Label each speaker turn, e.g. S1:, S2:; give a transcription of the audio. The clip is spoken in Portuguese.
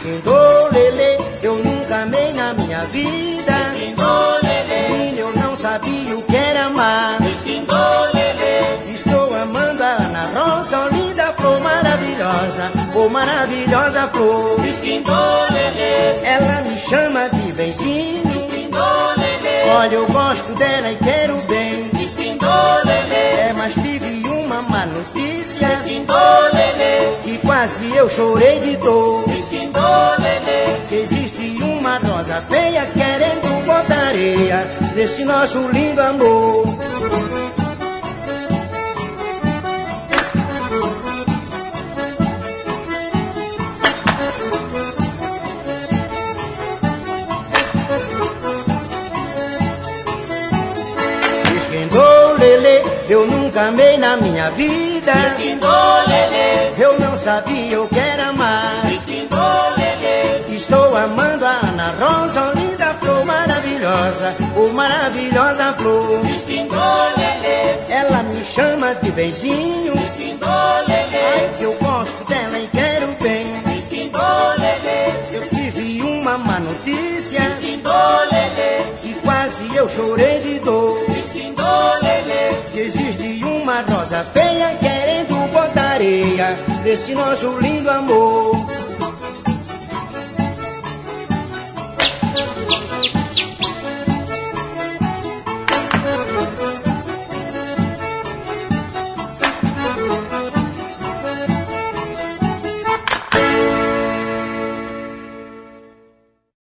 S1: Esquindolele, eu nunca amei na minha vida.
S2: Esquindolele,
S1: Eu não sabia o que era amar.
S2: esquindolele,
S1: Estou amando a Ana Rosa, linda flor maravilhosa, oh maravilhosa flor.
S2: esquindolele,
S1: Ela me chama de benzinho.
S2: esquindolele,
S1: Olha, eu gosto dela e quero bem.
S2: esquindolele,
S1: Mas tive uma má notícia,
S2: esquindolele,
S1: que quase eu chorei de dor.
S2: esquindolele,
S1: Que existe uma rosa feia querendo botar areia nesse nosso lindo amor. Esquindolele, eu nunca amei na minha vida.
S2: esquindolele,
S1: Eu não sabia o que era amar.
S2: esquindolele,
S1: Estou amando a Ana Rosa, linda flor maravilhosa, oh maravilhosa flor.
S2: esquindolele,
S1: Ela me chama de benzinho.
S2: esquindolele,
S1: Ai, que eu gosto dela e quero bem.
S2: esquindolele,
S1: Eu tive uma má notícia,
S2: esquindolele,
S1: e quase eu chorei de dor.
S2: esquindolele,
S1: Que existe uma rosa feia querendo botar areia nesse nosso lindo amor.